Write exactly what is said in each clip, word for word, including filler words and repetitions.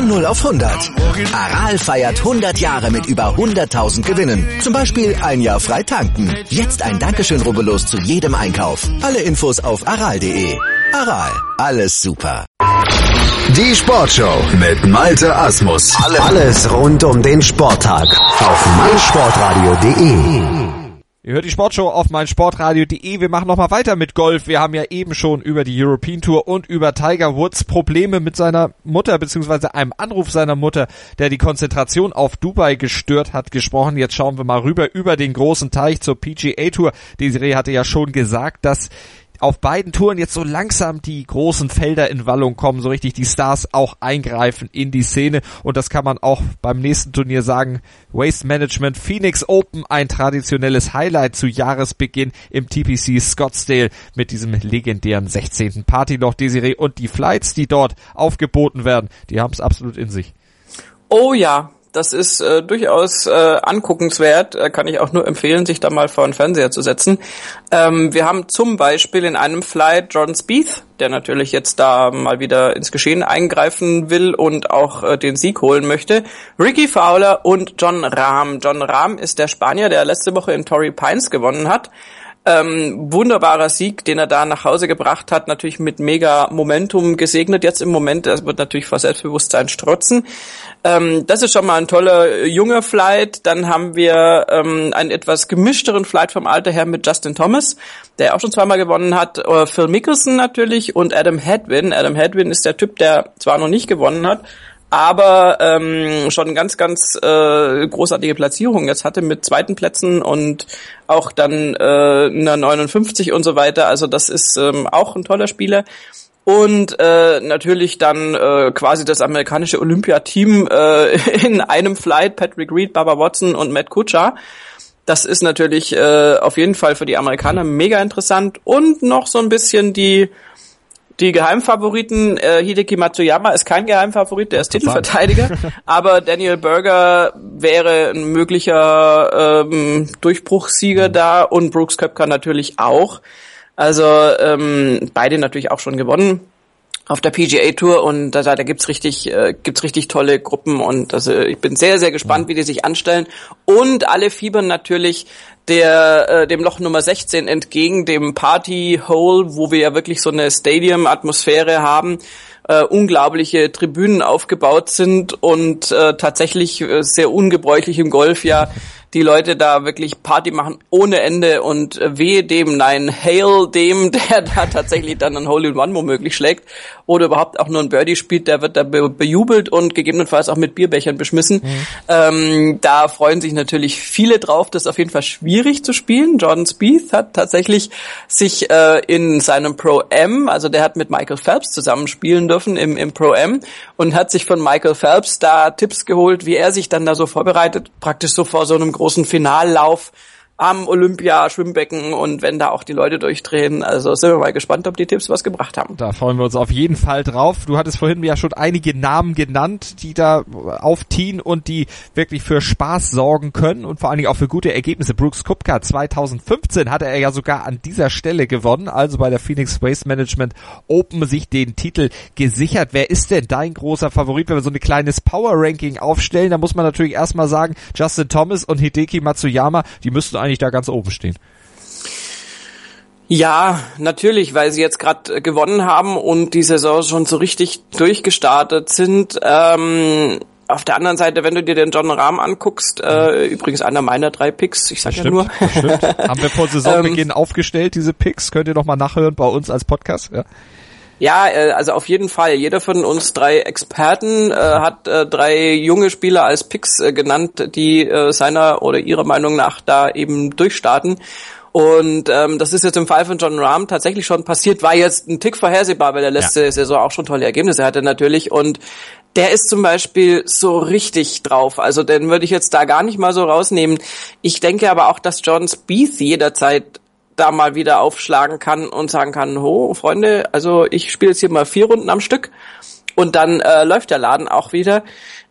Von null auf hundert. Aral feiert hundert Jahre mit über hunderttausend Gewinnen. Zum Beispiel ein Jahr frei tanken. Jetzt ein Dankeschön, rubbellos zu jedem Einkauf. Alle Infos auf aral punkt de. Aral, alles super. Die Sportshow mit Malte Asmus. Alles rund um den Sporttag auf meinsportradio punkt de. Ihr hört die Sportshow auf meinsportradio punkt de. Wir machen nochmal weiter mit Golf. Wir haben ja eben schon über die European Tour und über Tiger Woods Probleme mit seiner Mutter beziehungsweise einem Anruf seiner Mutter, der die Konzentration auf Dubai gestört hat, gesprochen. Jetzt schauen wir mal rüber über den großen Teich zur P G A Tour. Desiree hatte ja schon gesagt, dass auf beiden Touren jetzt so langsam die großen Felder in Wallung kommen, so richtig die Stars auch eingreifen in die Szene, und das kann man auch beim nächsten Turnier sagen. Waste Management Phoenix Open, ein traditionelles Highlight zu Jahresbeginn im T P C Scottsdale mit diesem legendären sechzehnten Partyloch, Desiree, und die Flights, die dort aufgeboten werden, die haben es absolut in sich. Oh ja. Das ist äh, durchaus äh, anguckenswert, äh, kann ich auch nur empfehlen, sich da mal vor den Fernseher zu setzen. Ähm, wir haben zum Beispiel in einem Flight Jordan Spieth, der natürlich jetzt da mal wieder ins Geschehen eingreifen will und auch äh, den Sieg holen möchte, Rickie Fowler und Jon Rahm. Jon Rahm ist der Spanier, der letzte Woche in Torrey Pines gewonnen hat. Ähm, wunderbarer Sieg, den er da nach Hause gebracht hat, natürlich mit mega Momentum gesegnet jetzt im Moment. Das wird natürlich vor Selbstbewusstsein strotzen. Ähm, das ist schon mal ein toller junger Flight. Dann haben wir ähm, einen etwas gemischteren Flight vom Alter her mit Justin Thomas, der auch schon zweimal gewonnen hat. Äh, Phil Mickelson natürlich und Adam Hadwin. Adam Hadwin ist der Typ, der zwar noch nicht gewonnen hat, aber ähm, schon ganz, ganz äh, großartige Platzierungen jetzt hatte mit zweiten Plätzen und auch dann äh, einer neunundfünfzig und so weiter. Also das ist ähm, auch ein toller Spieler. Und äh, natürlich dann äh, quasi das amerikanische Olympiateam äh, in einem Flight, Patrick Reed, Bubba Watson und Matt Kuchar. Das ist natürlich äh, auf jeden Fall für die Amerikaner mega interessant. Und noch so ein bisschen die Die Geheimfavoriten, äh, Hideki Matsuyama ist kein Geheimfavorit, der ist Titelverteidiger, aber Daniel Berger wäre ein möglicher ähm, Durchbruchssieger mhm. da und Brooks Koepka natürlich auch. Also ähm, beide natürlich auch schon gewonnen auf der P G A Tour, und da, da gibt's richtig äh, gibt's richtig tolle Gruppen, und also ich bin sehr, sehr gespannt, wie die sich anstellen, und alle fiebern natürlich der äh, dem Loch Nummer sechzehn entgegen, dem Party Hole, wo wir ja wirklich so eine Stadium-Atmosphäre haben, äh, unglaubliche Tribünen aufgebaut sind und äh, tatsächlich äh, sehr ungebräuchlich im Golf ja die Leute da wirklich Party machen ohne Ende, und äh, wehe dem, nein, hail dem, der da tatsächlich dann ein Hole-in-One womöglich schlägt oder überhaupt auch nur ein Birdie spielt, der wird da be- bejubelt und gegebenenfalls auch mit Bierbechern beschmissen. Mhm. Ähm, da freuen sich natürlich viele drauf. Das ist auf jeden Fall schwierig zu spielen. Jordan Spieth hat tatsächlich sich äh, in seinem Pro-Am, also der hat mit Michael Phelps zusammen spielen dürfen im, im Pro-Am, und hat sich von Michael Phelps da Tipps geholt, wie er sich dann da so vorbereitet, praktisch so vor so einem großen Finallauf am Olympia-Schwimmbecken, und wenn da auch die Leute durchdrehen. Also sind wir mal gespannt, ob die Tipps was gebracht haben. Da freuen wir uns auf jeden Fall drauf. Du hattest vorhin ja schon einige Namen genannt, die da aufziehen und die wirklich für Spaß sorgen können und vor allen Dingen auch für gute Ergebnisse. Brooks Koepka zweitausendfünfzehn hatte er ja sogar an dieser Stelle gewonnen, also bei der Phoenix Waste Management Open sich den Titel gesichert. Wer ist denn dein großer Favorit, wenn wir so ein kleines Power-Ranking aufstellen? Da muss man natürlich erstmal sagen, Justin Thomas und Hideki Matsuyama, die müssten eigentlich da ganz oben stehen. Ja, natürlich, weil sie jetzt gerade gewonnen haben und die Saison schon so richtig durchgestartet sind. Ähm, auf der anderen Seite, wenn du dir den Jon Rahm anguckst, äh, übrigens einer meiner drei Picks, ich sag das ja stimmt, nur. Das stimmt. Haben wir vor Saisonbeginn ähm, aufgestellt, diese Picks, könnt ihr noch mal nachhören bei uns als Podcast, ja. Ja, also auf jeden Fall. Jeder von uns drei Experten äh, hat äh, drei junge Spieler als Picks äh, genannt, die äh, seiner oder ihrer Meinung nach da eben durchstarten. Und ähm, das ist jetzt im Fall von Jon Rahm tatsächlich schon passiert, war jetzt ein Tick vorhersehbar, weil der letzte ja. Saison auch schon tolle Ergebnisse hatte natürlich. Und der ist zum Beispiel so richtig drauf. Also den würde ich jetzt da gar nicht mal so rausnehmen. Ich denke aber auch, dass Jordan Spieth jederzeit da mal wieder aufschlagen kann und sagen kann, ho, Freunde, also ich spiele jetzt hier mal vier Runden am Stück und dann äh, läuft der Laden auch wieder.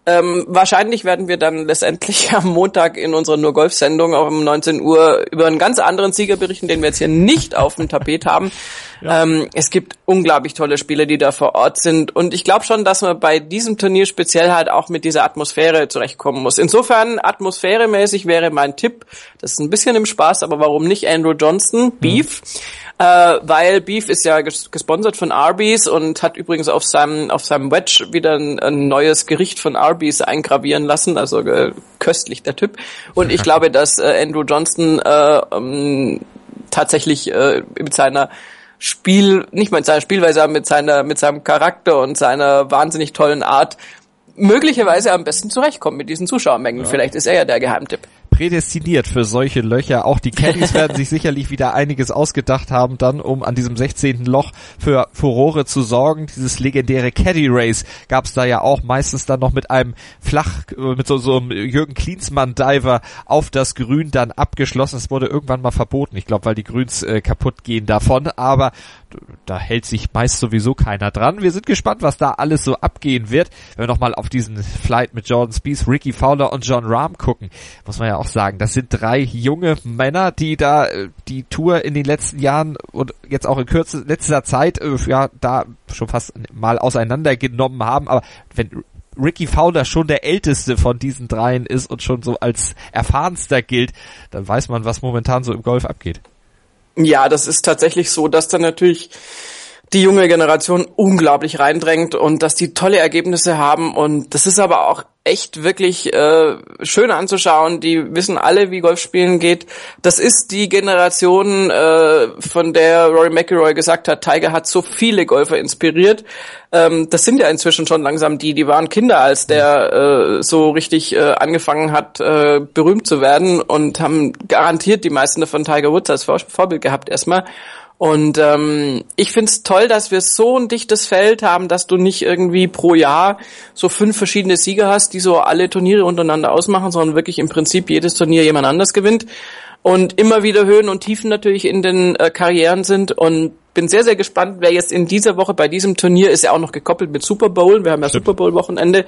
Ähm, wahrscheinlich werden wir dann letztendlich am Montag in unserer Nur-Golf-Sendung auch um neunzehn Uhr über einen ganz anderen Sieger berichten, den wir jetzt hier nicht auf dem Tapet haben. Ja. Ähm, es gibt unglaublich tolle Spieler, die da vor Ort sind. Und ich glaube schon, dass man bei diesem Turnier speziell halt auch mit dieser Atmosphäre zurechtkommen muss. Insofern, atmosphäremäßig wäre mein Tipp, das ist ein bisschen im Spaß, aber warum nicht Andrew Johnston, Beef? Mhm. Äh, weil Beef ist ja ges- gesponsert von Arby's und hat übrigens auf seinem auf seinem Wedge wieder ein, ein neues Gericht von Arby's eingravieren lassen, also äh, köstlich der Typ. Und ich glaube, dass äh, Andrew Johnston äh, ähm, tatsächlich äh, mit seiner Spiel, nicht mit seiner Spielweise, aber mit seiner mit seinem Charakter und seiner wahnsinnig tollen Art möglicherweise am besten zurechtkommt mit diesen Zuschauermengen. Ja. Vielleicht ist er ja der Geheimtipp. Prädestiniert für solche Löcher. Auch die Caddies werden sich sicherlich wieder einiges ausgedacht haben dann, um an diesem sechzehnten Loch für Furore zu sorgen. Dieses legendäre Caddy Race gab es da ja auch, meistens dann noch mit einem Flach, mit so, so einem Jürgen Klinsmann Diver auf das Grün dann abgeschlossen. Es wurde irgendwann mal verboten. Ich glaube, weil die Grüns äh, kaputt gehen davon. Aber da hält sich meist sowieso keiner dran. Wir sind gespannt, was da alles so abgehen wird. Wenn wir nochmal auf diesen Flight mit Jordan Spieth, Ricky Fowler und Jon Rahm gucken, muss man ja auch sagen, das sind drei junge Männer, die da die Tour in den letzten Jahren und jetzt auch in kürzer, letzter Zeit ja da schon fast mal auseinandergenommen haben. Aber wenn Ricky Fowler schon der älteste von diesen dreien ist und schon so als erfahrenster gilt, dann weiß man, was momentan so im Golf abgeht. Ja, das ist tatsächlich so, dass dann natürlich die junge Generation unglaublich reindrängt und dass die tolle Ergebnisse haben, und das ist aber auch echt wirklich äh, schön anzuschauen. Die wissen alle, wie Golfspielen geht. Das ist die Generation, äh, von der Rory McIlroy gesagt hat, Tiger hat so viele Golfer inspiriert. Ähm, das sind ja inzwischen schon langsam die, die waren Kinder, als der äh, so richtig äh, angefangen hat, äh, berühmt zu werden, und haben garantiert die meisten davon Tiger Woods als Vor- Vorbild gehabt erstmal. Und ähm, ich find's toll, dass wir so ein dichtes Feld haben, dass du nicht irgendwie pro Jahr so fünf verschiedene Sieger hast, die so alle Turniere untereinander ausmachen, sondern wirklich im Prinzip jedes Turnier jemand anders gewinnt. Und immer wieder Höhen und Tiefen natürlich in den äh, Karrieren sind. Und bin sehr, sehr gespannt, wer jetzt in dieser Woche bei diesem Turnier, ist ja auch noch gekoppelt mit Super Bowl. Wir haben ja Stimmt. Super Bowl-Wochenende.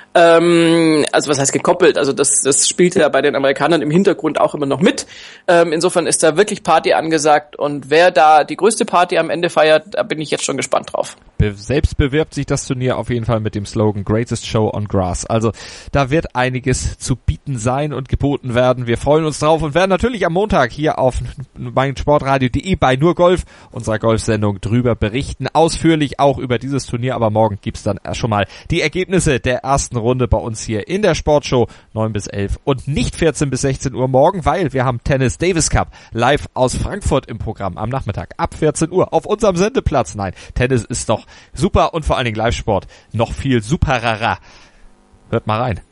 Ähm, also was heißt gekoppelt? Also das, das spielt ja bei den Amerikanern im Hintergrund auch immer noch mit. Ähm, insofern ist da wirklich Party angesagt. Und wer da die größte Party am Ende feiert, da bin ich jetzt schon gespannt drauf. Be- selbst bewirbt sich das Turnier auf jeden Fall mit dem Slogan Greatest Show on Grass. Also da wird einiges zu bieten sein und geboten werden. Wir freuen uns drauf und werden natürlich am Montag hier auf meinsportradio punkt de bei Nur Golf, unserer Golfsendung, drüber berichten. Ausführlich auch über dieses Turnier, aber morgen gibt's dann schon mal die Ergebnisse der ersten Runde bei uns hier in der Sportshow, neun bis elf und nicht vierzehn bis sechzehn Uhr morgen, weil wir haben Tennis Davis Cup live aus Frankfurt im Programm am Nachmittag ab vierzehn Uhr auf unserem Sendeplatz. Nein, Tennis ist doch super und vor allen Dingen Live-Sport noch viel superer. Hört mal rein.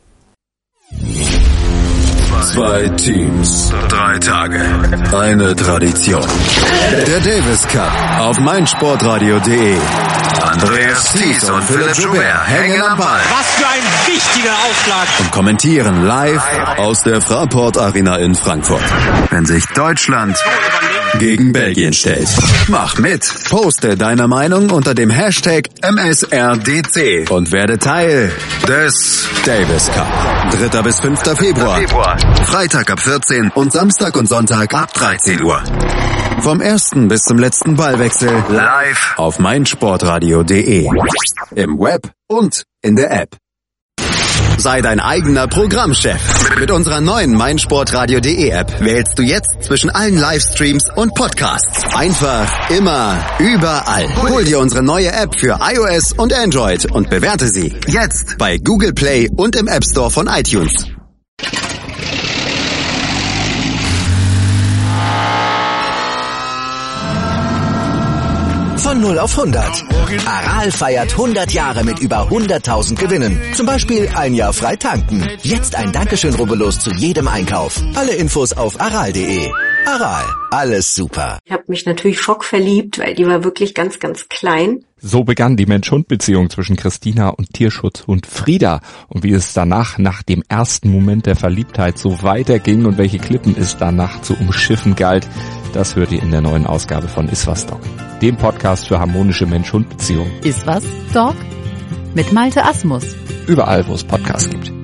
Zwei Teams, drei Tage, eine Tradition. Der Davis Cup auf meinsportradio punkt de. Andreas Thies und Philipp Joubert hängen am Ball. Was für ein wichtiger Aufschlag. Und kommentieren live aus der Fraport Arena in Frankfurt. Wenn sich Deutschland gegen Belgien stellt. Mach mit. Poste deine Meinung unter dem Hashtag M S R D C und werde Teil des Davis Cup. dritter bis fünfter Februar. Freitag ab vierzehn und Samstag und Sonntag ab dreizehn Uhr. Vom ersten bis zum letzten Ballwechsel live auf meinsportradio punkt de. Im Web und in der App. Sei dein eigener Programmchef. Mit unserer neuen meinsportradio punkt de App wählst du jetzt zwischen allen Livestreams und Podcasts. Einfach, immer, überall. Hol dir unsere neue App für iOS und Android und bewerte sie jetzt bei Google Play und im App Store von iTunes. Von null auf hundert. Aral feiert hundert Jahre mit über hunderttausend Gewinnen. Zum Beispiel ein Jahr frei tanken. Jetzt ein Dankeschön, rubbellos zu jedem Einkauf. Alle Infos auf aral punkt de. Aral, alles super. Ich habe mich natürlich schockverliebt, weil die war wirklich ganz, ganz klein. So begann die Mensch-Hund-Beziehung zwischen Christina und Tierschutzhund Frieda. Und wie es danach, nach dem ersten Moment der Verliebtheit, so weiterging und welche Klippen es danach zu umschiffen galt, das hört ihr in der neuen Ausgabe von Iswas Dog, dem Podcast für harmonische Mensch-Hund-Beziehungen. Iswas Dog? Mit Malte Asmus. überall, wo es Podcasts gibt.